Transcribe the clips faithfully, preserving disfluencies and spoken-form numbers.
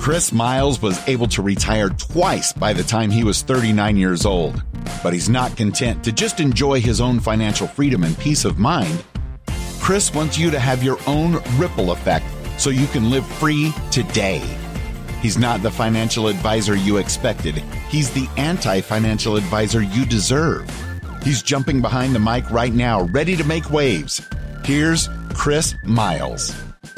Chris Miles was able to retire twice by the time he was thirty-nine years old, but he's not content to just enjoy his own financial freedom and peace of mind. Chris wants you to have your own ripple effect so you can live free today. He's not the financial advisor you expected. He's the anti-financial advisor you deserve. He's jumping behind the mic right now, ready to make waves. Here's Chris Miles.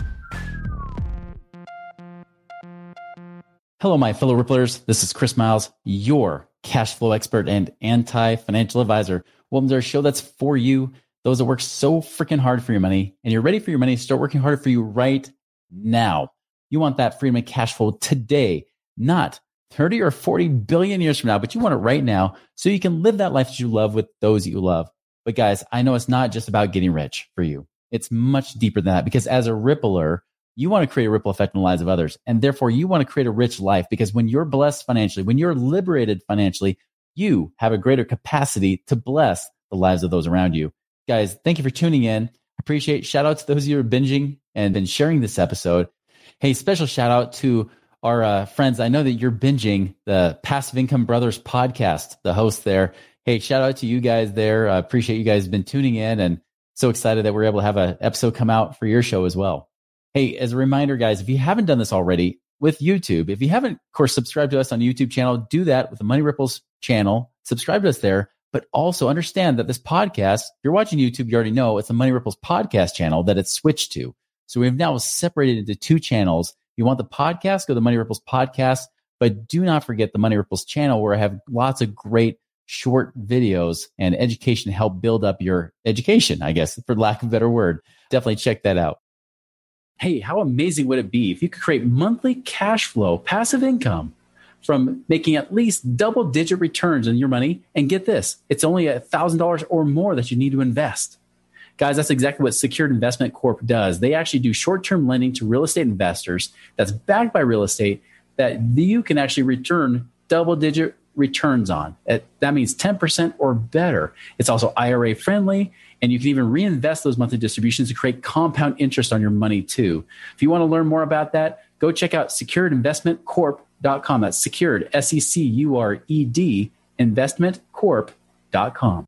Hello, my fellow Ripplers. This is Chris Miles, your cash flow expert and anti-financial advisor. Welcome to our show that's for you, those that work so freaking hard for your money, and you're ready for your money to start working harder for you right now. You want that freedom and cash flow today, not thirty or forty billion years from now, but you want it right now so you can live that life that you love with those that you love. But guys, I know it's not just about getting rich for you. It's much deeper than that, because as a Rippler, you want to create a ripple effect in the lives of others. And therefore, you want to create a rich life, because when you're blessed financially, when you're liberated financially, you have a greater capacity to bless the lives of those around you. Guys, thank you for tuning in. Appreciate shout out to those of you who are binging and been sharing this episode. Hey, special shout out to our uh, friends. I know that you're binging the Passive Income Brothers podcast, the host there. Hey, shout out to you guys there. I uh, appreciate you guys been tuning in, and so excited that we're able to have an episode come out for your show as well. Hey, as a reminder, guys, if you haven't done this already with YouTube, if you haven't, of course, subscribed to us on the YouTube channel, do that with the Money Ripples channel. Subscribe to us there, but also understand that this podcast, if you're watching YouTube, you already know it's the Money Ripples podcast channel that it's switched to. So we've now separated into two channels. If you want the podcast, go to Money Ripples podcast, but do not forget the Money Ripples channel, where I have lots of great short videos and education to help build up your education, I guess, for lack of a better word. Definitely check that out. Hey, how amazing would it be if you could create monthly cash flow, passive income from making at least double digit returns on your money? And get this, it's only one thousand dollars or more that you need to invest. Guys, that's exactly what Secured Investment Corp does. They actually do short-term lending to real estate investors that's backed by real estate that you can actually return double-digit returns on. That means ten percent or better. It's also I R A friendly, and you can even reinvest those monthly distributions to create compound interest on your money too. If you want to learn more about that, go check out secured investment corp dot com. That's secured, S E C U R E D, investment corp dot com.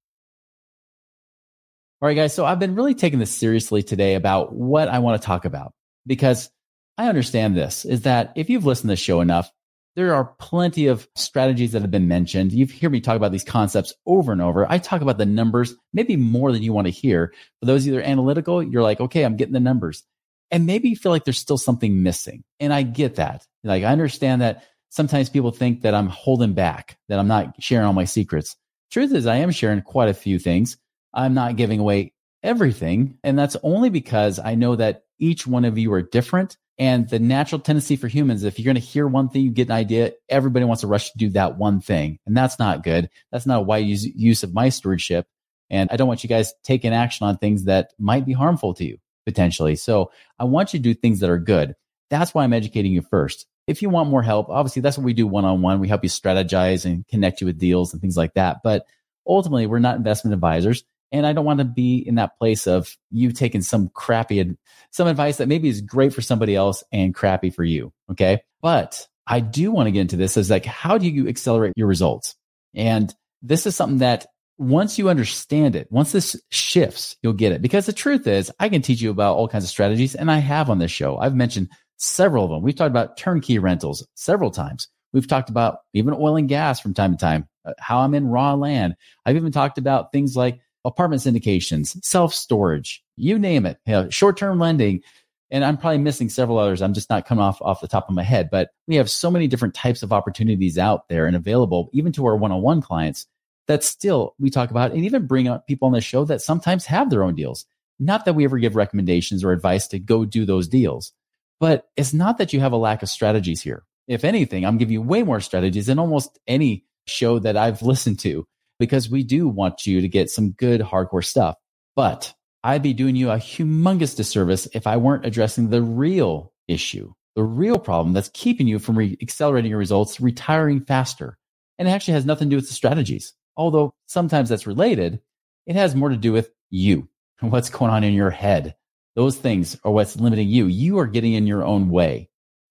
All right, guys. So I've been really taking this seriously today about what I want to talk about, because I understand this is that if you've listened to the show enough, there are plenty of strategies that have been mentioned. You've heard me talk about these concepts over and over. I talk about the numbers, maybe more than you want to hear. For those of you that are analytical, you're like, okay, I'm getting the numbers. And maybe you feel like there's still something missing. And I get that. Like, I understand that sometimes people think that I'm holding back, that I'm not sharing all my secrets. Truth is, I am sharing quite a few things. I'm not giving away everything. And that's only because I know that each one of you are different. And the natural tendency for humans, if you're going to hear one thing, you get an idea, everybody wants to rush to do that one thing. And that's not good. That's not a wise use of my stewardship. And I don't want you guys taking action on things that might be harmful to you, potentially. So I want you to do things that are good. That's why I'm educating you first. If you want more help, obviously that's what we do one-on-one. We help you strategize and connect you with deals and things like that. But ultimately, we're not investment advisors. And I don't want to be in that place of you taking some crappy, some advice that maybe is great for somebody else and crappy for you. Okay. But I do want to get into this as like, how do you accelerate your results? And this is something that once you understand it, once this shifts, you'll get it. Because the truth is, I can teach you about all kinds of strategies, and I have on this show. I've mentioned several of them. We've talked about turnkey rentals several times. We've talked about even oil and gas from time to time, how I'm in raw land. I've even talked about things like apartment syndications, self-storage, you name it, you know, short-term lending. And I'm probably missing several others. I'm just not coming off, off the top of my head. But we have so many different types of opportunities out there and available, even to our one-on-one clients, that still we talk about, and even bring up people on the show that sometimes have their own deals. Not that we ever give recommendations or advice to go do those deals. But it's not that you have a lack of strategies here. If anything, I'm giving you way more strategies than almost any show that I've listened to, because we do want you to get some good hardcore stuff. But I'd be doing you a humongous disservice if I weren't addressing the real issue, the real problem that's keeping you from re- accelerating your results, retiring faster. And it actually has nothing to do with the strategies. Although sometimes that's related, it has more to do with you and what's going on in your head. Those things are what's limiting you. You are getting in your own way.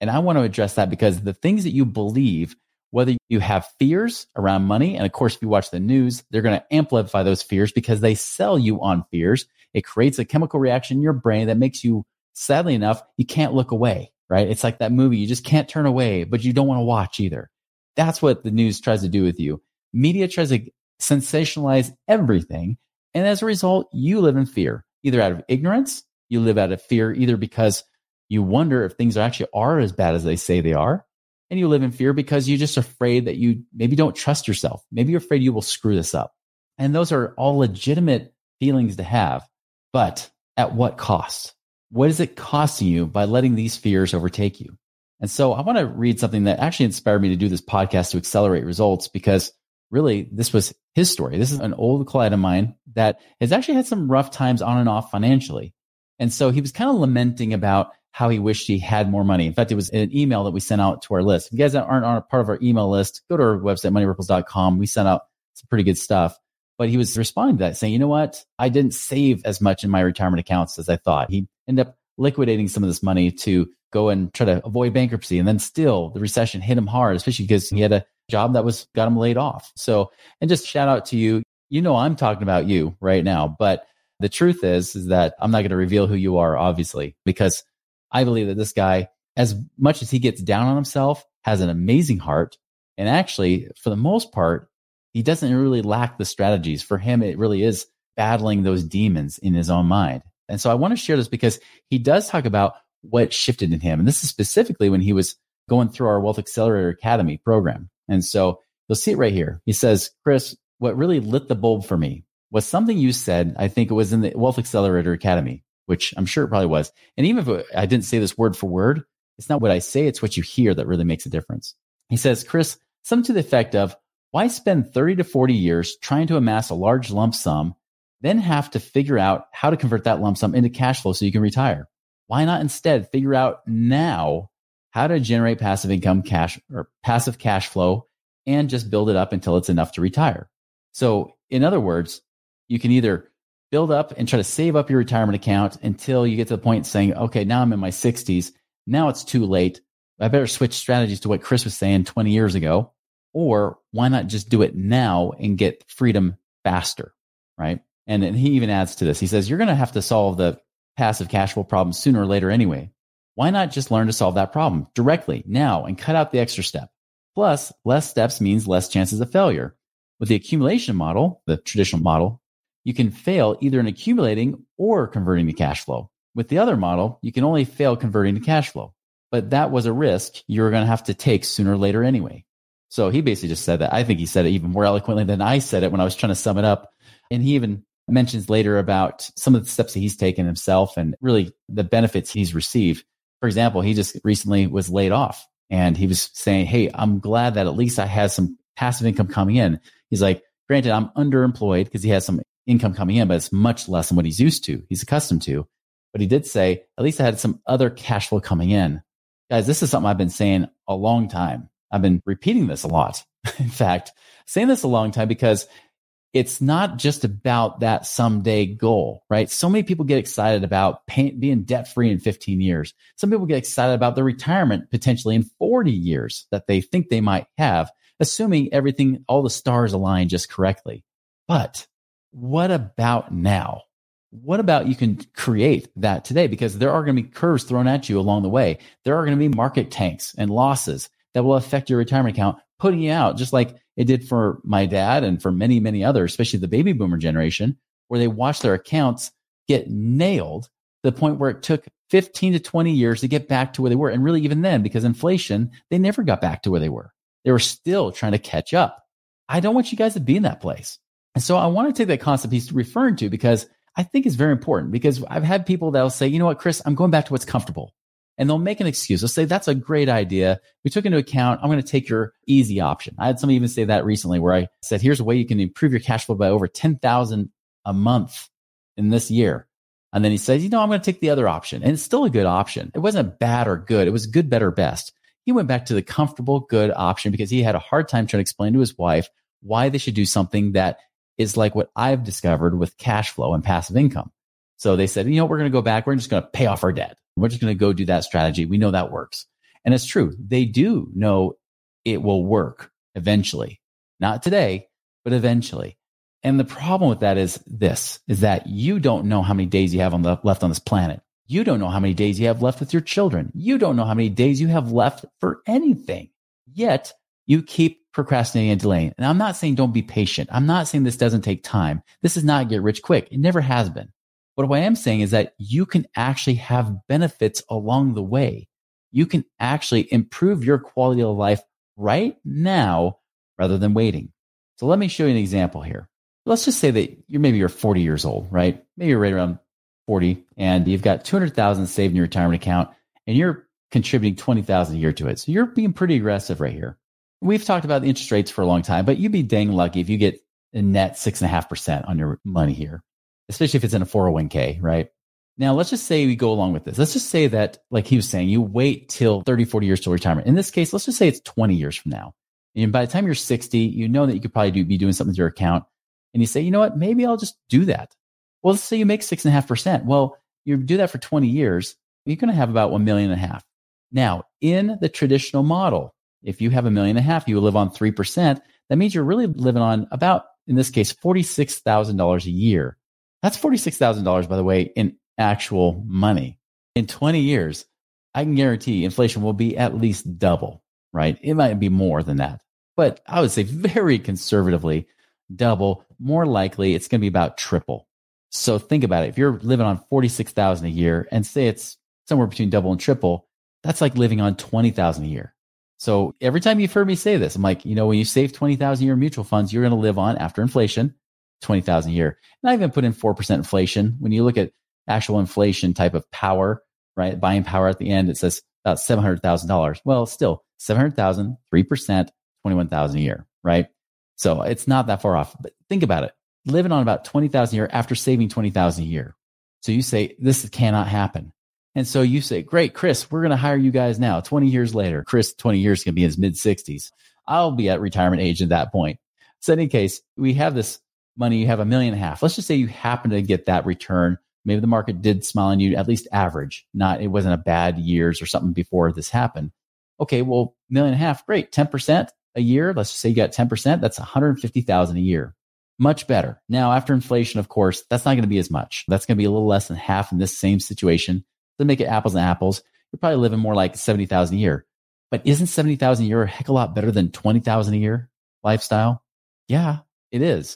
And I want to address that because the things that you believe, whether you have fears around money, and of course, if you watch the news, they're going to amplify those fears because they sell you on fears. It creates a chemical reaction in your brain that makes you, sadly enough, you can't look away, right? It's like that movie. You just can't turn away, but you don't want to watch either. That's what the news tries to do with you. Media tries to sensationalize everything. And as a result, you live in fear, either out of ignorance, you live out of fear, either because you wonder if things actually are as bad as they say they are. And you live in fear because you're just afraid that you maybe don't trust yourself. Maybe you're afraid you will screw this up. And those are all legitimate feelings to have. But at what cost? What is it costing you by letting these fears overtake you? And so I want to read something that actually inspired me to do this podcast to accelerate results, because really this was his story. This is an old client of mine that has actually had some rough times on and off financially. And so he was kind of lamenting about how he wished he had more money. In fact, it was an email that we sent out to our list. If you guys aren't on a part of our email list, go to our website, money ripples dot com. We sent out some pretty good stuff. But he was responding to that saying, you know what? I didn't save as much in my retirement accounts as I thought. He ended up liquidating some of this money to go and try to avoid bankruptcy. And then still the recession hit him hard, especially because he had a job that was got him laid off. So, and just shout out to you. You know, I'm talking about you right now, but the truth is, is that I'm not going to reveal who you are, obviously, because I believe that this guy, as much as he gets down on himself, has an amazing heart. And actually, for the most part, he doesn't really lack the strategies. For him, it really is battling those demons in his own mind. And so I want to share this because he does talk about what shifted in him. And this is specifically when he was going through our Wealth Accelerator Academy program. And so you'll see it right here. He says, Chris, what really lit the bulb for me was something you said. I think it was in the Wealth Accelerator Academy, which I'm sure it probably was. And even if I didn't say this word for word, it's not what I say, it's what you hear that really makes a difference. He says, Chris, something to the effect of, why spend thirty to forty years trying to amass a large lump sum, then have to figure out how to convert that lump sum into cash flow so you can retire? Why not instead figure out now how to generate passive income cash or passive cash flow and just build it up until it's enough to retire? So in other words, you can either build up and try to save up your retirement account until you get to the point saying, okay, now I'm in my sixties. Now it's too late. I better switch strategies to what Chris was saying twenty years ago. Or why not just do it now and get freedom faster, right? And, and he even adds to this. He says, you're going to have to solve the passive cash flow problem sooner or later anyway. Why not just learn to solve that problem directly now and cut out the extra step? Plus, less steps means less chances of failure. With the accumulation model, the traditional model, you can fail either in accumulating or converting to cash flow. With the other model, you can only fail converting to cash flow. But that was a risk you were going to have to take sooner or later anyway. So he basically just said that. I think he said it even more eloquently than I said it when I was trying to sum it up. And he even mentions later about some of the steps that he's taken himself and really the benefits he's received. For example, he just recently was laid off and he was saying, hey, I'm glad that at least I had some passive income coming in. He's like, granted, I'm underemployed because he has some income coming in, but it's much less than what he's used to, he's accustomed to. But he did say, at least I had some other cash flow coming in. Guys, this is something I've been saying a long time. I've been repeating this a lot. In fact, saying this a long time because it's not just about that someday goal, right? So many people get excited about pay, being debt-free in fifteen years. Some people get excited about their retirement potentially in forty years that they think they might have, assuming everything, all the stars align just correctly. But what about now? What about you can create that today? Because there are going to be curves thrown at you along the way. There are going to be market tanks and losses that will affect your retirement account, putting you out just like it did for my dad and for many, many others, especially the baby boomer generation, where they watched their accounts get nailed to the point where it took fifteen to twenty years to get back to where they were. And really even then, because inflation, they never got back to where they were. They were still trying to catch up. I don't want you guys to be in that place. And so I want to take that concept he's referring to because I think it's very important, because I've had people that will say, you know what, Chris, I'm going back to what's comfortable. And they'll make an excuse. They'll say, that's a great idea. We took into account, I'm going to take your easy option. I had somebody even say that recently where I said, here's a way you can improve your cash flow by over ten thousand a month in this year. And then he says, you know, I'm going to take the other option. And it's still a good option. It wasn't bad or good. It was good, better, best. He went back to the comfortable, good option because he had a hard time trying to explain to his wife why they should do something that is like what I've discovered with cash flow and passive income. So they said, you know, we're going to go back. We're just going to pay off our debt. We're just going to go do that strategy. We know that works. And it's true. They do know it will work eventually. Not today, but eventually. And the problem with that is this, is that you don't know how many days you have on the, left on this planet. You don't know how many days you have left with your children. You don't know how many days you have left for anything. Yet you keep procrastinating and delaying. And I'm not saying don't be patient. I'm not saying this doesn't take time. This is not get rich quick. It never has been. But what I am saying is that you can actually have benefits along the way. You can actually improve your quality of life right now rather than waiting. So let me show you an example here. Let's just say that you're maybe you're forty years old, right? Maybe you're right around forty and you've got two hundred thousand saved in your retirement account and you're contributing twenty thousand a year to it. So you're being pretty aggressive right here. We've talked about the interest rates for a long time, but you'd be dang lucky if you get a net six and a half percent on your money here, especially if it's in a four oh one k, right? Now, let's just say we go along with this. Let's just say that, like he was saying, you wait till thirty, forty years till retirement. In this case, let's just say it's twenty years from now. And by the time you're sixty, you know that you could probably do, be doing something with your account. And you say, you know what, maybe I'll just do that. Well, let's say you make six and a half percent. Well, you do that for twenty years, you're going to have about one million and a half. Now, in the traditional model, if you have a million and a half, you will live on three percent. That means you're really living on about, in this case, forty-six thousand dollars a year. That's forty-six thousand dollars, by the way, in actual money. In twenty years, I can guarantee inflation will be at least double, right? It might be more than that, but I would say very conservatively, double. More likely, it's going to be about triple. So think about it. If you're living on forty-six thousand dollars a year and say it's somewhere between double and triple, that's like living on twenty thousand dollars a year. So every time you've heard me say this, I'm like, you know, when you save twenty thousand dollars a year in mutual funds, you're going to live on, after inflation, twenty thousand dollars a year. And I even put in four percent inflation. When you look at actual inflation type of power, right? Buying power at the end, it says about seven hundred thousand dollars. Well, still seven hundred thousand dollars, three percent, twenty-one thousand dollars a year, right? So it's not that far off, but think about it. Living on about twenty thousand dollars a year after saving twenty thousand dollars a year. So you say, this cannot happen. And so you say, great, Chris, we're going to hire you guys now. twenty years later, Chris, twenty years is going to be in his mid sixties. I'll be at retirement age at that point. So in any case, we have this money, you have a million and a half. Let's just say you happen to get that return. Maybe the market did smile on you, at least average. Not, it wasn't a bad years or something before this happened. Okay, well, million and a half, great. ten percent a year. Let's just say you got ten percent. That's one hundred fifty thousand dollars a year. Much better. Now, after inflation, of course, that's not going to be as much. That's going to be a little less than half in this same situation. To make it apples and apples, you're probably living more like seventy thousand dollars a year. But isn't seventy thousand dollars a year a heck of a lot better than twenty thousand dollars a year lifestyle? Yeah, it is.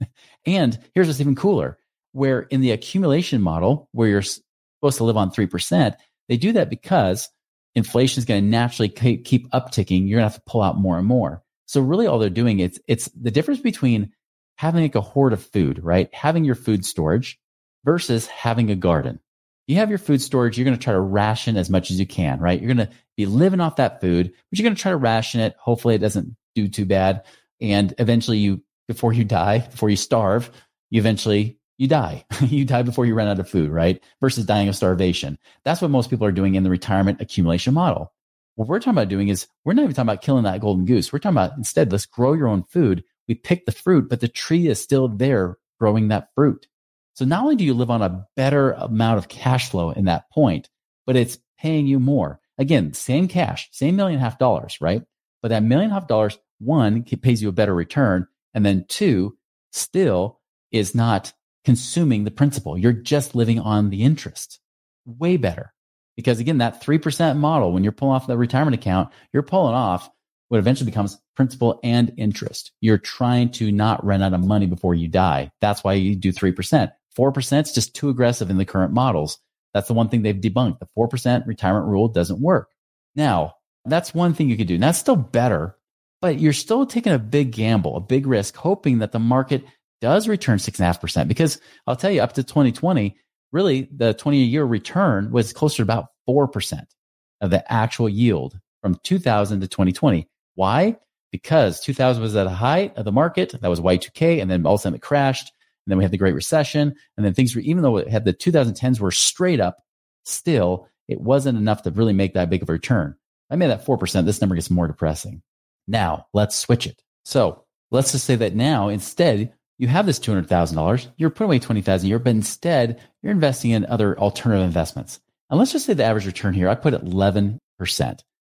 And here's what's even cooler, where in the accumulation model, where you're supposed to live on three percent, they do that because inflation is going to naturally keep upticking. You're going to have to pull out more and more. So really all they're doing, it's, it's the difference between having like a hoard of food, right? Having your food storage versus having a garden. You have your food storage, you're going to try to ration as much as you can, right? You're going to be living off that food, but you're going to try to ration it. Hopefully it doesn't do too bad. And eventually you, before you die, before you starve, you eventually, you die. You die before you run out of food, right? Versus dying of starvation. That's what most people are doing in the retirement accumulation model. What we're talking about doing is, we're not even talking about killing that golden goose. We're talking about instead, let's grow your own food. We pick the fruit, but the tree is still there growing that fruit. So not only do you live on a better amount of cash flow in that point, but it's paying you more. Again, same cash, same million and a half dollars, right? But that million and a half dollars, one, pays you a better return. And then two, still is not consuming the principal. You're just living on the interest. Way better. Because again, that three percent model, when you're pulling off the retirement account, you're pulling off what eventually becomes principal and interest. You're trying to not run out of money before you die. That's why you do three percent. four percent is just too aggressive in the current models. That's the one thing they've debunked. The four percent retirement rule doesn't work. Now, that's one thing you could do. And that's still better, but you're still taking a big gamble, a big risk, hoping that the market does return six point five percent. Because I'll tell you, up to twenty twenty, really the twenty-year return was closer to about four percent of the actual yield from two thousand to twenty twenty. Why? Because two thousand was at the height of the market. That was Y two K. And then all of a sudden it crashed. And then we had the Great Recession. And then things were, even though it had the twenty tens were straight up, still, it wasn't enough to really make that big of a return. I made that four percent. This number gets more depressing. Now, let's switch it. So let's just say that now, instead, you have this two hundred thousand dollars. You're putting away twenty thousand dollars a year, but instead, you're investing in other alternative investments. And let's just say the average return here, I put it eleven percent.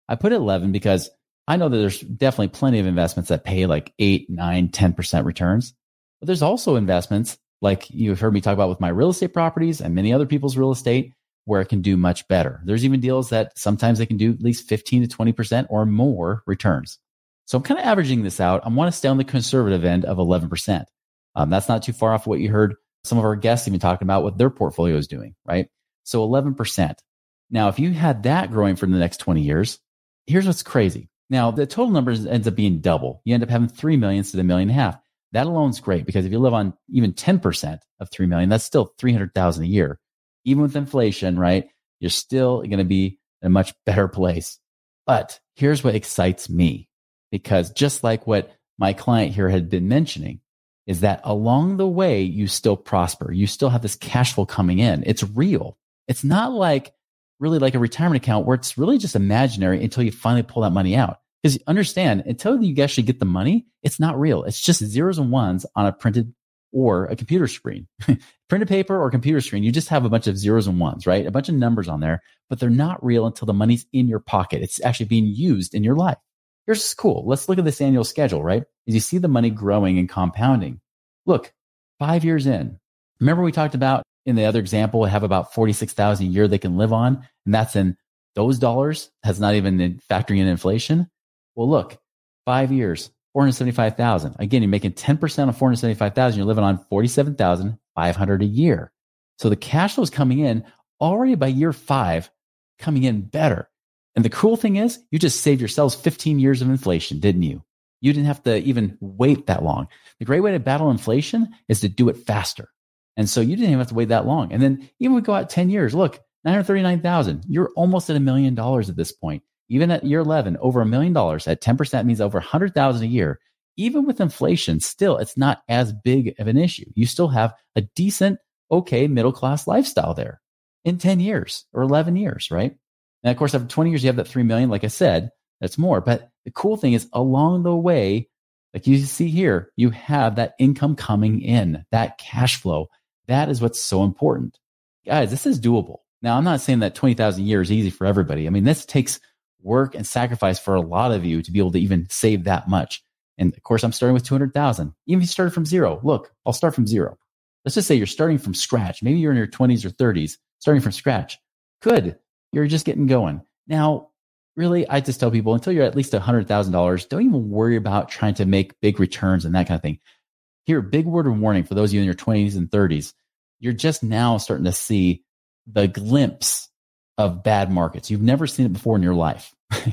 I put eleven because I know that there's definitely plenty of investments that pay like eight, nine, ten percent returns. But there's also investments like you've heard me talk about with my real estate properties and many other people's real estate where it can do much better. There's even deals that sometimes they can do at least fifteen to twenty percent or more returns. So I'm kind of averaging this out. I want to stay on the conservative end of eleven percent. Um, that's not too far off what you heard some of our guests even talking about what their portfolio is doing, right? So eleven percent. Now, if you had that growing for the next twenty years, here's what's crazy. Now, the total number ends up being double. You end up having three million instead of a million and a half. That alone is great because if you live on even ten percent of three million, that's still three hundred thousand a year. Even with inflation, right? You're still going to be in a much better place. But here's what excites me, because just like what my client here had been mentioning, is that along the way, you still prosper. You still have this cash flow coming in. It's real. It's not like really like a retirement account where it's really just imaginary until you finally pull that money out. Because understand, until you actually get the money, it's not real. It's just zeros and ones on a printed or a computer screen. Printed paper or computer screen, you just have a bunch of zeros and ones, right? A bunch of numbers on there, but they're not real until the money's in your pocket. It's actually being used in your life. Here's what's cool. Let's look at this annual schedule, right? As you see the money growing and compounding. Look, five years in. Remember we talked about in the other example, have about forty-six thousand a year they can live on. And that's in those dollars. That's not even in factoring in inflation. Well, look, five years, four hundred seventy-five thousand. Again, you're making ten percent of four hundred seventy-five thousand. You're living on forty-seven thousand five hundred a year. So the cash flow is coming in already by year five, coming in better. And the cool thing is you just saved yourselves fifteen years of inflation, didn't you? You didn't have to even wait that long. The great way to battle inflation is to do it faster. And so you didn't even have to wait that long. And then even we go out ten years, look, nine hundred thirty-nine thousand. You're almost at a million dollars at this point. Even at year eleven, over a million dollars at ten percent means over one hundred thousand a year. Even with inflation, still, it's not as big of an issue. You still have a decent, okay, middle-class lifestyle there in ten years or eleven years, right? And of course, after twenty years, you have that three million. Like I said, that's more. But the cool thing is along the way, like you see here, you have that income coming in, that cash flow. That is what's so important. Guys, this is doable. Now, I'm not saying that twenty thousand a year is easy for everybody. I mean, this takes work and sacrifice for a lot of you to be able to even save that much. And of course, I'm starting with two hundred thousand. Even if you started from zero, look, I'll start from zero. Let's just say you're starting from scratch. Maybe you're in your twenties or thirties, starting from scratch. Good. You're just getting going. Now, really, I just tell people until you're at least one hundred thousand dollars, don't even worry about trying to make big returns and that kind of thing. Here, big word of warning for those of you in your twenties and thirties. You're just now starting to see the glimpse of bad markets. You've never seen it before in your life,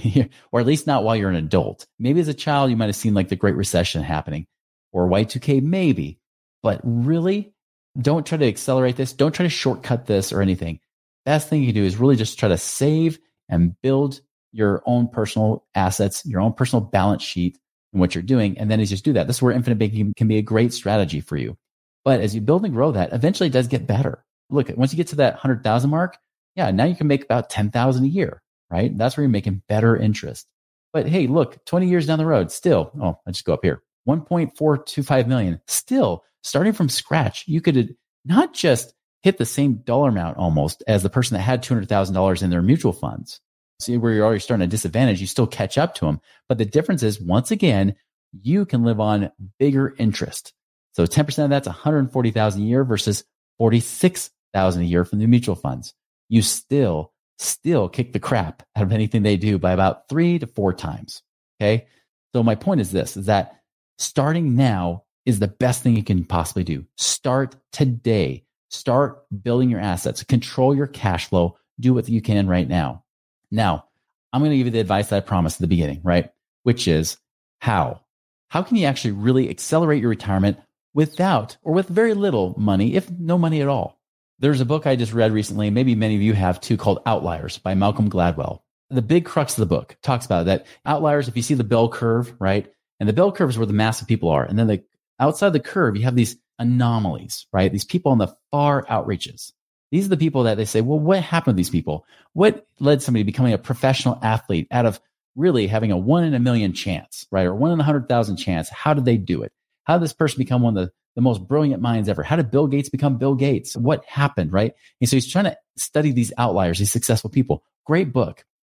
or at least not while you're an adult. Maybe as a child, you might have seen like the Great Recession happening or Y two K, maybe. But really, don't try to accelerate this. Don't try to shortcut this or anything. Best thing you can do is really just try to save and build your own personal assets, your own personal balance sheet and what you're doing. And then as you just do that, this is where infinite banking can be a great strategy for you. But as you build and grow that, eventually it does get better. Look, once you get to that one hundred thousand mark, yeah, now you can make about ten thousand a year, right? That's where you're making better interest. But hey, look, twenty years down the road, still, oh, I just go up here, one point four two five million. Still, starting from scratch, you could not just hit the same dollar amount almost as the person that had two hundred thousand dollars in their mutual funds. See where you're already starting at a disadvantage, you still catch up to them. But the difference is, once again, you can live on bigger interest. So ten percent of that's one hundred forty thousand a year versus forty-six thousand a year from the mutual funds. You still, still kick the crap out of anything they do by about three to four times. Okay. So my point is this, is that starting now is the best thing you can possibly do. Start today. Start building your assets. Control your cash flow. Do what you can right now. Now, I'm going to give you the advice that I promised at the beginning, right? Which is how? How can you actually really accelerate your retirement without or with very little money, if no money at all? There's a book I just read recently, maybe many of you have too, called Outliers by Malcolm Gladwell. The big crux of the book talks about that outliers, if you see the bell curve, right? And the bell curve is where the massive people are. And then the outside the curve, you have these anomalies, right? These people on the far outreaches. These are the people that they say, well, what happened to these people? What led somebody to becoming a professional athlete out of really having a one in a million chance, right? Or one in a hundred thousand chance? How did they do it? How did this person become one of the, the most brilliant minds ever? How did Bill Gates become Bill Gates? What happened, right? And so he's trying to study these outliers, these successful people. Great book.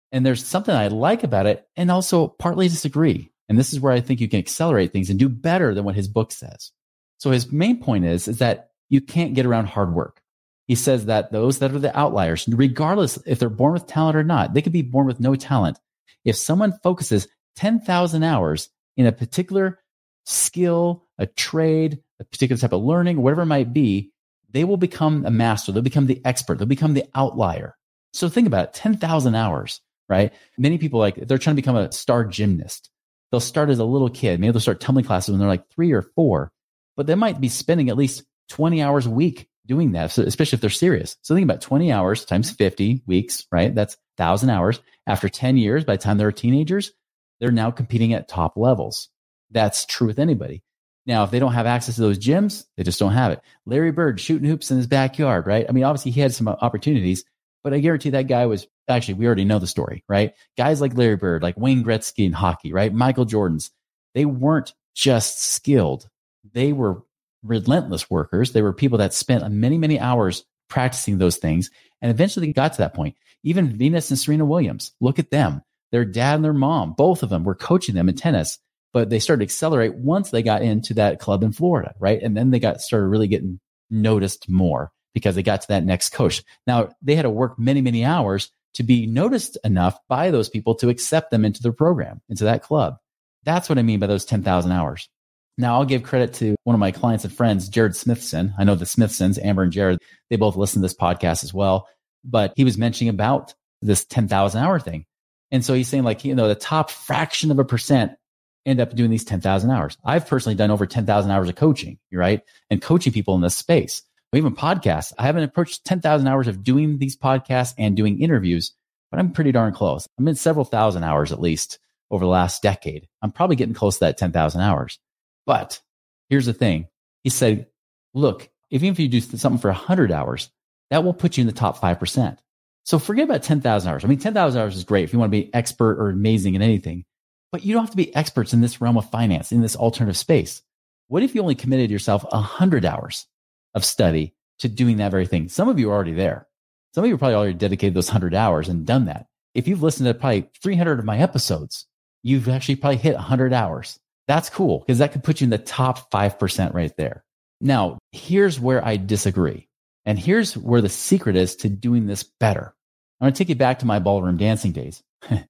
And there's something I like about it and also partly disagree. And this is where I think you can accelerate things and do better than what his book says. So his main point is, is that you can't get around hard work. He says that those that are the outliers, regardless if they're born with talent or not, they could be born with no talent. If someone focuses ten thousand hours in a particular skill, a trade, a particular type of learning, whatever it might be, they will become a master. They'll become the expert. They'll become the outlier. So think about it, ten thousand hours, right? Many people, like, they're trying to become a star gymnast. They'll start as a little kid. Maybe they'll start tumbling classes when they're like three or four, but they might be spending at least twenty hours a week doing that, so especially if they're serious. So think about twenty hours times fifty weeks, right? That's one thousand hours. After ten years, by the time they're teenagers, they're now competing at top levels. That's true with anybody. Now, if they don't have access to those gyms, they just don't have it. Larry Bird shooting hoops in his backyard, right? I mean, obviously he had some opportunities, but I guarantee that guy was, actually, we already know the story, right? Guys like Larry Bird, like Wayne Gretzky in hockey, right? Michael Jordan's, they weren't just skilled. They were relentless workers. They were people that spent many, many hours practicing those things. And eventually got to that point. Even Venus and Serena Williams, look at them. Their dad and their mom, both of them were coaching them in tennis, but they started to accelerate once they got into that club in Florida, right? And then they got started really getting noticed more because they got to that next coach. Now, they had to work many, many hours to be noticed enough by those people to accept them into their program, into that club. That's what I mean by those ten thousand hours. Now, I'll give credit to one of my clients and friends, Jared Smithson. I know the Smithsons, Amber and Jared, they both listen to this podcast as well. But he was mentioning about this ten thousand hour thing. And so he's saying, like, you know, the top fraction of a percent end up doing these ten thousand hours. I've personally done over ten thousand hours of coaching, right? And coaching people in this space. Or even podcasts. I haven't approached ten thousand hours of doing these podcasts and doing interviews, but I'm pretty darn close. I'm in several thousand hours at least over the last decade. I'm probably getting close to that ten thousand hours. But here's the thing. He said, look, even if you do something for one hundred hours, that will put you in the top five percent. So forget about ten thousand hours. I mean, ten thousand hours is great if you want to be expert or amazing in anything, but you don't have to be experts in this realm of finance, in this alternative space. What if you only committed yourself one hundred hours of study to doing that very thing? Some of you are already there. Some of you probably already dedicated those one hundred hours and done that. If you've listened to probably three hundred of my episodes, you've actually probably hit one hundred hours. That's cool because that could put you in the top five percent right there. Now, here's where I disagree. And here's where the secret is to doing this better. I'm going to take you back to my ballroom dancing days.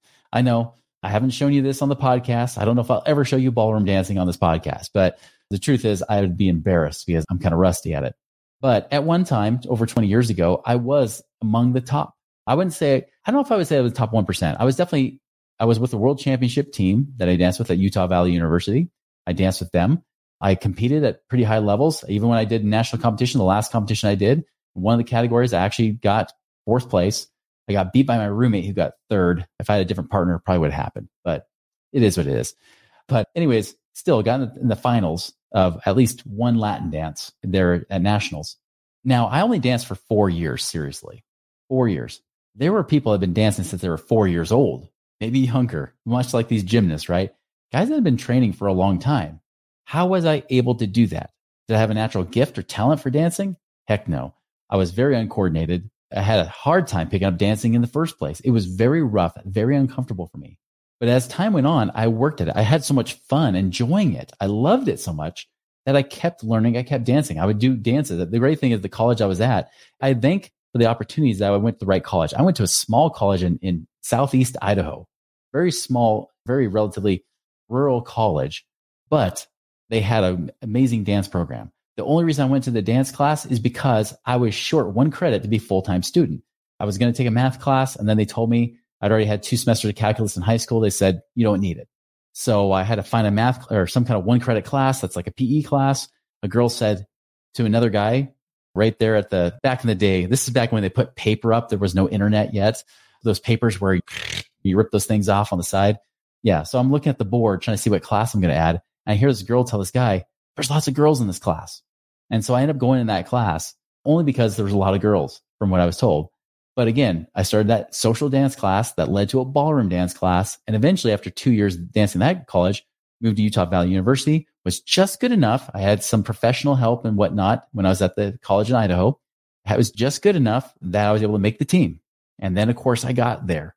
I know I haven't shown you this on the podcast. I don't know if I'll ever show you ballroom dancing on this podcast, but the truth is I would be embarrassed because I'm kind of rusty at it. But at one time, over twenty years ago, I was among the top. I wouldn't say, I don't know if I would say I was the top one percent. I was definitely, I was with the world championship team that I danced with at Utah Valley University. I danced with them. I competed at pretty high levels. Even when I did national competition, the last competition I did, one of the categories, I actually got fourth place. I got beat by my roommate who got third. If I had a different partner, it probably would have happened, but it is what it is. But anyways, still got in the, in the finals of at least one Latin dance there at nationals. Now, I only danced for four years, seriously, four years. There were people that had been dancing since they were four years old, maybe younger, much like these gymnasts, right? Guys that had been training for a long time. How was I able to do that? Did I have a natural gift or talent for dancing? Heck no. I was very uncoordinated. I had a hard time picking up dancing in the first place. It was very rough, very uncomfortable for me. But as time went on, I worked at it. I had so much fun enjoying it. I loved it so much that I kept learning. I kept dancing. I would do dances. The great thing is the college I was at, I thank for the opportunities that I went to the right college. I went to a small college in, in Southeast Idaho, very small, very relatively rural college, but they had an amazing dance program. The only reason I went to the dance class is because I was short one credit to be a full-time student. I was going to take a math class, and then they told me I'd already had two semesters of calculus in high school. They said, you don't need it. So I had to find a math or some kind of one credit class that's like a P E class. A girl said to another guy right there at the back in the day, this is back when they put paper up. There was no internet yet. Those papers where you, you rip those things off on the side. Yeah. So I'm looking at the board trying to see what class I'm going to add. And I hear this girl tell this guy, there's lots of girls in this class. And so I ended up going in that class only because there was a lot of girls from what I was told. But again, I started that social dance class that led to a ballroom dance class. And eventually, after two years dancing at that college, moved to Utah Valley University, was just good enough. I had some professional help and whatnot when I was at the college in Idaho. It was just good enough that I was able to make the team. And then, of course, I got there.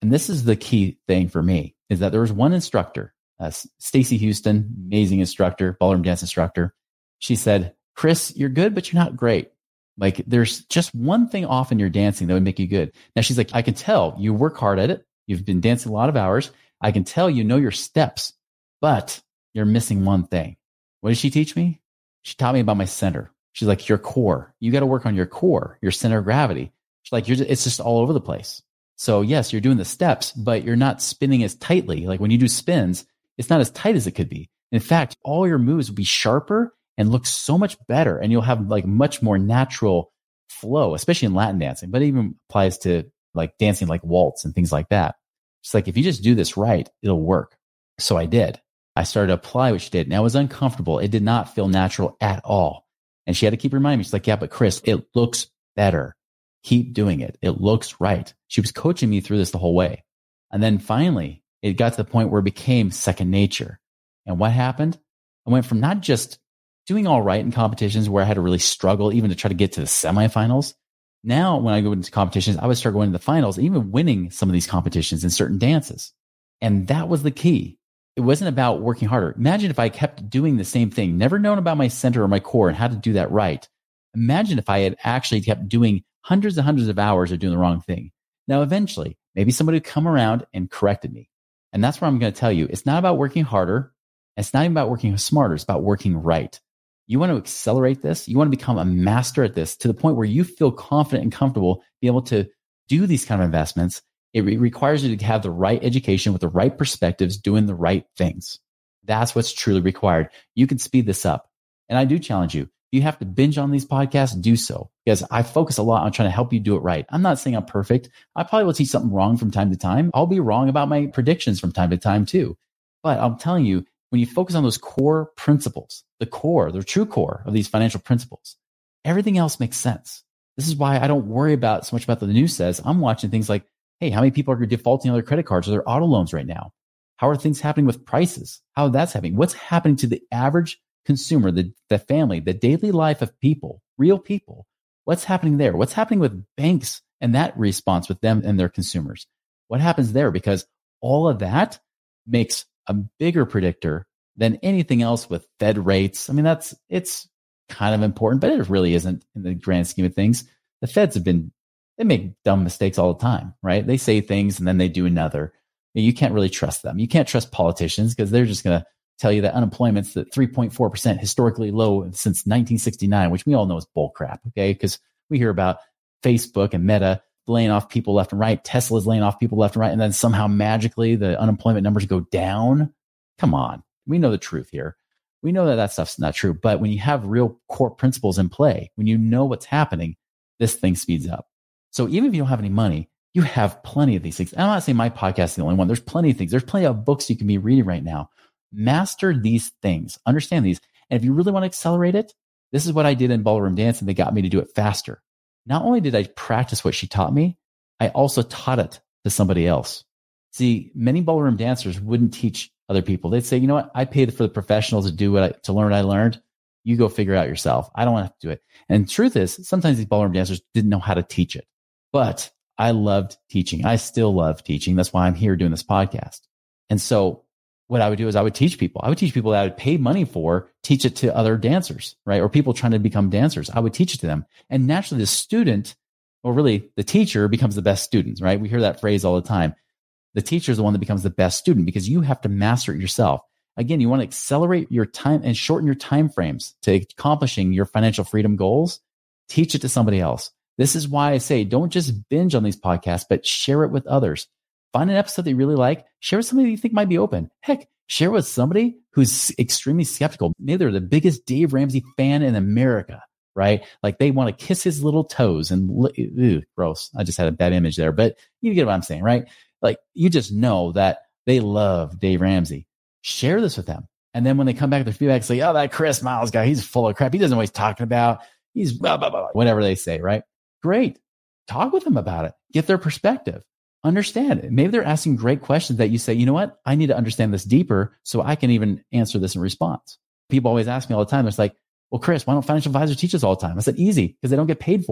And this is the key thing for me, is that there was one instructor, uh, Stacy Houston, amazing instructor, ballroom dance instructor. She said, Chris, you're good, but you're not great. Like there's just one thing off in your dancing that would make you good. Now she's like, I can tell you work hard at it. You've been dancing a lot of hours. I can tell you know your steps, but you're missing one thing. What did she teach me? She taught me about my center. She's like, your core. You got to work on your core, your center of gravity. She's like, you're just, it's just all over the place. So yes, you're doing the steps, but you're not spinning as tightly. Like when you do spins, it's not as tight as it could be. In fact, all your moves will be sharper and look so much better. And you'll have like much more natural flow, especially in Latin dancing, but it even applies to like dancing like waltz and things like that. It's like, if you just do this right, it'll work. So I did. I started to apply what she did. Now it was uncomfortable. It did not feel natural at all. And she had to keep reminding me. She's like, yeah, but Chris, it looks better. Keep doing it. It looks right. She was coaching me through this the whole way. And then finally, it got to the point where it became second nature. And what happened? I went from not just doing all right in competitions where I had to really struggle even to try to get to the semifinals. Now, when I go into competitions, I would start going to the finals, even winning some of these competitions in certain dances. And that was the key. It wasn't about working harder. Imagine if I kept doing the same thing, never known about my center or my core and how to do that right. Imagine if I had actually kept doing hundreds and hundreds of hours of doing the wrong thing. Now, eventually, maybe somebody would come around and corrected me. And that's where I'm going to tell you, it's not about working harder. It's not even about working smarter. It's about working right. You want to accelerate this. You want to become a master at this to the point where you feel confident and comfortable, be able to do these kind of investments. It re- requires you to have the right education with the right perspectives, doing the right things. That's what's truly required. You can speed this up. And I do challenge you. If you have to binge on these podcasts, do so, because I focus a lot on trying to help you do it right. I'm not saying I'm perfect. I probably will teach something wrong from time to time. I'll be wrong about my predictions from time to time too. But I'm telling you, when you focus on those core principles, the core, the true core of these financial principles, everything else makes sense. This is why I don't worry about so much about the news says. I'm watching things like, hey, how many people are defaulting on their credit cards or their auto loans right now? How are things happening with prices? How that's happening? What's happening to the average consumer, the, the family, the daily life of people, real people? What's happening there? What's happening with banks and that response with them and their consumers? What happens there? Because all of that makes a bigger predictor than anything else with Fed rates. I mean, that's, it's kind of important, but it really isn't in the grand scheme of things. The Feds have been, they make dumb mistakes all the time, right? They say things and then they do another. You can't really trust them. You can't trust politicians because they're just going to tell you that unemployment's at three point four percent, historically low since nineteen sixty-nine, which we all know is bull crap, okay? Because we hear about Facebook and Meta laying off people left and right. Tesla's laying off people left and right. And then somehow magically the unemployment numbers go down. Come on. We know the truth here. We know that that stuff's not true. But when you have real core principles in play, when you know what's happening, this thing speeds up. So even if you don't have any money, you have plenty of these things. I'm not saying my podcast is the only one. There's plenty of things. There's plenty of books you can be reading right now. Master these things. Understand these. And if you really want to accelerate it, this is what I did in ballroom dancing that got me to do it faster. Not only did I practice what she taught me, I also taught it to somebody else. See, many ballroom dancers wouldn't teach other people. They'd say, you know what? I paid for the professionals to do what I, to learn what I learned. You go figure it out yourself. I don't want to have to do it. And the truth is, sometimes these ballroom dancers didn't know how to teach it. But I loved teaching. I still love teaching. That's why I'm here doing this podcast. And so what I would do is I would teach people. I would teach people that I would pay money for, teach it to other dancers, right? Or people trying to become dancers. I would teach it to them. And naturally the student, or really the teacher, becomes the best student, right? We hear that phrase all the time. The teacher is the one that becomes the best student because you have to master it yourself. Again, you want to accelerate your time and shorten your time frames to accomplishing your financial freedom goals. Teach it to somebody else. This is why I say, don't just binge on these podcasts, but share it with others. Find an episode that you really like. Share with somebody you think might be open. Heck, share with somebody who's extremely skeptical. Maybe they're the biggest Dave Ramsey fan in America, right? Like they want to kiss his little toes and ew, gross. I just had a bad image there, but you get what I'm saying, right? Like you just know that they love Dave Ramsey. Share this with them. And then when they come back with their feedback, say, oh, that Chris Miles guy, he's full of crap. He doesn't know what he's talking about. He's blah, blah, blah, whatever they say, right? Great. Talk with them about it. Get their perspective. Understand it. Maybe they're asking great questions that you say, you know what? I need to understand this deeper so I can even answer this in response. People always ask me all the time. It's like, well, Chris, why don't financial advisors teach us all the time? I said, easy, because they don't get paid for it.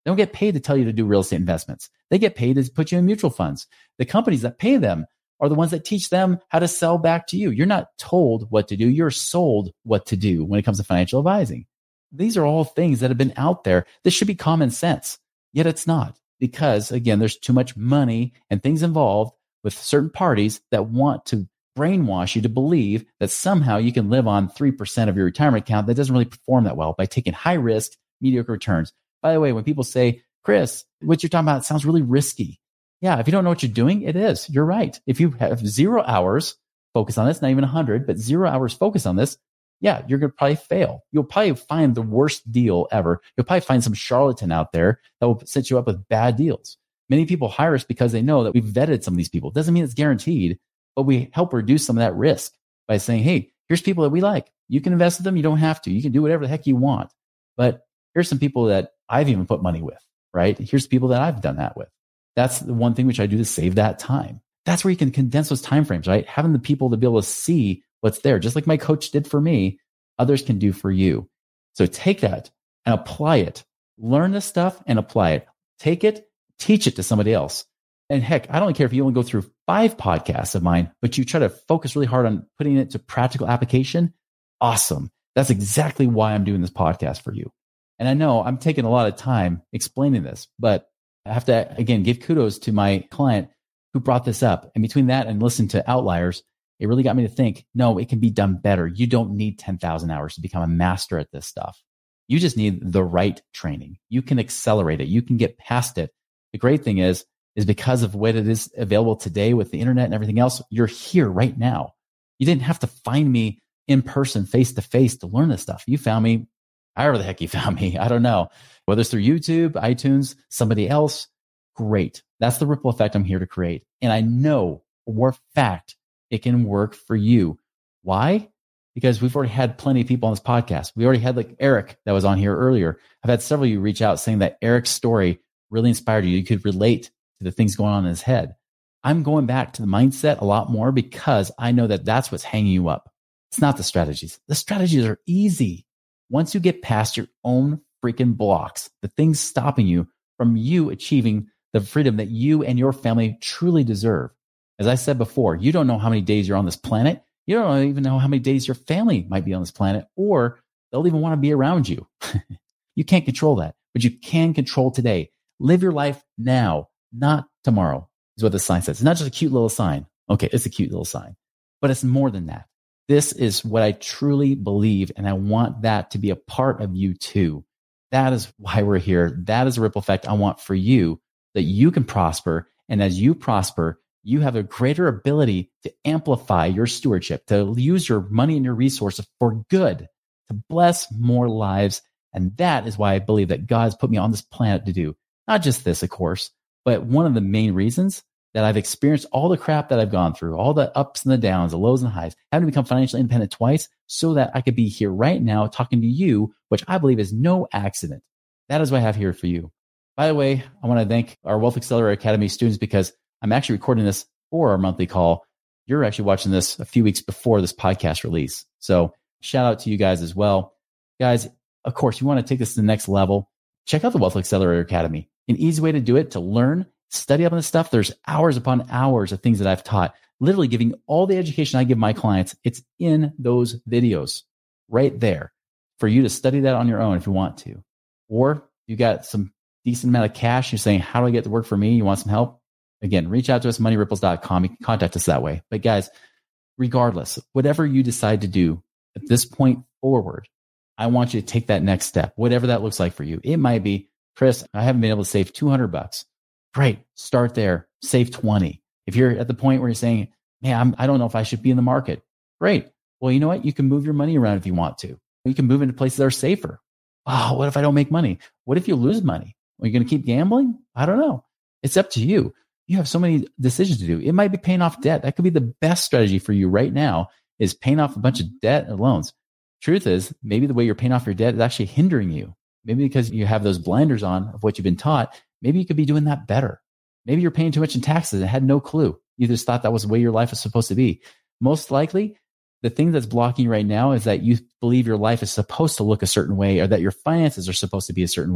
They don't get paid to tell you to do real estate investments. They get paid to put you in mutual funds. The companies that pay them are the ones that teach them how to sell back to you. You're not told what to do. You're sold what to do when it comes to financial advising. These are all things that have been out there. This should be common sense, yet it's not, because again, there's too much money and things involved with certain parties that want to brainwash you to believe that somehow you can live on three percent of your retirement account that doesn't really perform that well by taking high risk, mediocre returns. By the way, when people say, Chris, what you're talking about sounds really risky. Yeah, if you don't know what you're doing, it is. You're right. If you have zero hours focus on this, not even one hundred, but zero hours focus on this, yeah, you're going to probably fail. You'll probably find the worst deal ever. You'll probably find some charlatan out there that will set you up with bad deals. Many people hire us because they know that we've vetted some of these people. It doesn't mean it's guaranteed, but we help reduce some of that risk by saying, hey, here's people that we like. You can invest in them. You don't have to. You can do whatever the heck you want. But here's some people that I've even put money with, right? Here's people that I've done that with. That's the one thing which I do to save that time. That's where you can condense those timeframes, right? Having the people to be able to see what's there, just like my coach did for me, others can do for you. So take that and apply it. Learn this stuff and apply it. Take it, teach it to somebody else. And heck, I don't care if you only go through five podcasts of mine, but you try to focus really hard on putting it to practical application. Awesome. That's exactly why I'm doing this podcast for you. And I know I'm taking a lot of time explaining this, but I have to, again, give kudos to my client who brought this up. And between that and listen to Outliers, it really got me to think, no, it can be done better. You don't need ten thousand hours to become a master at this stuff. You just need the right training. You can accelerate it. You can get past it. The great thing is, is because of what it is available today with the internet and everything else, you're here right now. You didn't have to find me in person, face to face to learn this stuff. You found me, however the heck you found me. I don't know. Whether it's through YouTube, iTunes, somebody else, great. That's the ripple effect I'm here to create. And I know for a fact it can work for you. Why? Because we've already had plenty of people on this podcast. We already had like Eric that was on here earlier. I've had several of you reach out saying that Eric's story really inspired you. You could relate to the things going on in his head. I'm going back to the mindset a lot more because I know that that's what's hanging you up. It's not the strategies. The strategies are easy. Once you get past your own freaking blocks, the things stopping you from you achieving the freedom that you and your family truly deserve. As I said before, you don't know how many days you're on this planet. You don't even know how many days your family might be on this planet, or they'll even want to be around you. You can't control that, but you can control today. Live your life now, not tomorrow, is what the sign says. It's not just a cute little sign. Okay, it's a cute little sign, but it's more than that. This is what I truly believe, and I want that to be a part of you too. That is why we're here. That is a ripple effect I want for you, that you can prosper. And as you prosper, you have a greater ability to amplify your stewardship, to use your money and your resources for good, to bless more lives. And that is why I believe that God has put me on this planet to do. Not just this, of course, but one of the main reasons that I've experienced all the crap that I've gone through, all the ups and the downs, the lows and the highs, having to become financially independent twice so that I could be here right now talking to you, which I believe is no accident. That is what I have here for you. By the way, I want to thank our Wealth Accelerator Academy students because I'm actually recording this for our monthly call. You're actually watching this a few weeks before this podcast release. So shout out to you guys as well. Guys, of course, you want to take this to the next level. Check out the Wealth Accelerator Academy. An easy way to do it, to learn, study up on this stuff. There's hours upon hours of things that I've taught, literally giving all the education I give my clients. It's in those videos right there for you to study that on your own if you want to. Or you got some decent amount of cash. You're saying, how do I get to work for me? You want some help? Again, reach out to us, money ripples dot com. You can contact us that way. But guys, regardless, whatever you decide to do at this point forward, I want you to take that next step, whatever that looks like for you. It might be, Chris, I haven't been able to save two hundred bucks. Great. Start there. Save twenty. If you're at the point where you're saying, man, I'm, I don't know if I should be in the market. Great. Well, you know what? You can move your money around if you want to. You can move into places that are safer. Oh, what if I don't make money? What if you lose money? Are you going to keep gambling? I don't know. It's up to you. You have so many decisions to do. It might be paying off debt. That could be the best strategy for you right now, is paying off a bunch of debt and loans. Truth is, maybe the way you're paying off your debt is actually hindering you. Maybe because you have those blinders on of what you've been taught. Maybe you could be doing that better. Maybe you're paying too much in taxes and had no clue. You just thought that was the way your life is supposed to be. Most likely, the thing that's blocking you right now is that you believe your life is supposed to look a certain way, or that your finances are supposed to be a certain way,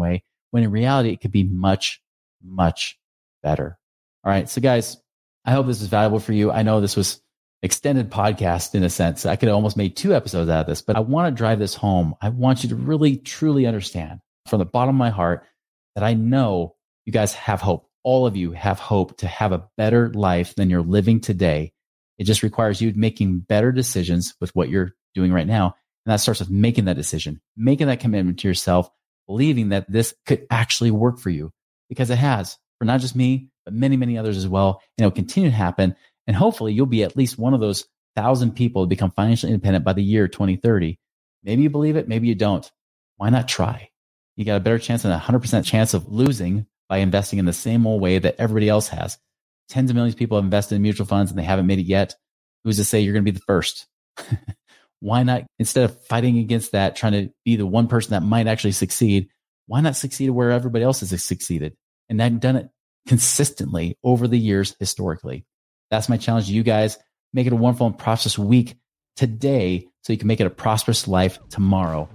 when in reality, it could be much, much better. All right. So guys, I hope this is valuable for you. I know this was extended podcast in a sense. I could have almost made two episodes out of this, but I want to drive this home. I want you to really, truly understand from the bottom of my heart that I know you guys have hope. All of you have hope to have a better life than you're living today. It just requires you making better decisions with what you're doing right now. And that starts with making that decision, making that commitment to yourself, believing that this could actually work for you, because it has for not just me, but many, many others as well. And it'll continue to happen. And hopefully you'll be at least one of those thousand people to become financially independent by the year twenty thirty. Maybe you believe it, maybe you don't. Why not try? You got a better chance than a one hundred percent chance of losing by investing in the same old way that everybody else has. Tens of millions of people have invested in mutual funds and they haven't made it yet. Who's to say you're going to be the first? Why not, instead of fighting against that, trying to be the one person that might actually succeed, why not succeed where everybody else has succeeded? And I've done it consistently over the years historically. That's my challenge to you guys. Make it a wonderful and prosperous week today so you can make it a prosperous life tomorrow.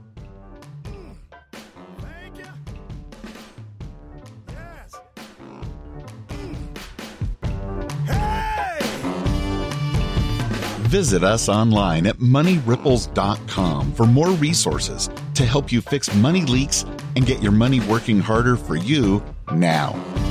Visit us online at money ripples dot com for more resources to help you fix money leaks and get your money working harder for you now.